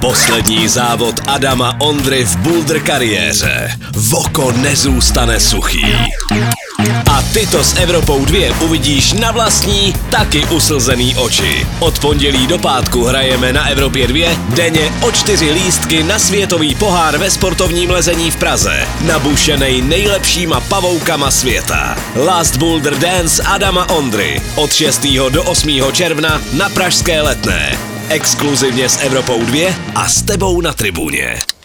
Poslední závod Adama Ondry v boulder kariéře. Voko nezůstane suchý. A ty to s Evropou 2 uvidíš na vlastní, taky uslzený oči. Od pondělí do pátku hrajeme na Evropě 2 denně o 4 lístky na světový pohár ve sportovním lezení v Praze. Nabušenej nejlepšíma pavoukama světa. Last Boulder Dance Adama Ondry od 6. do 8. června na pražské Letné. Exkluzivně s Evropou 2 a s tebou na tribuně.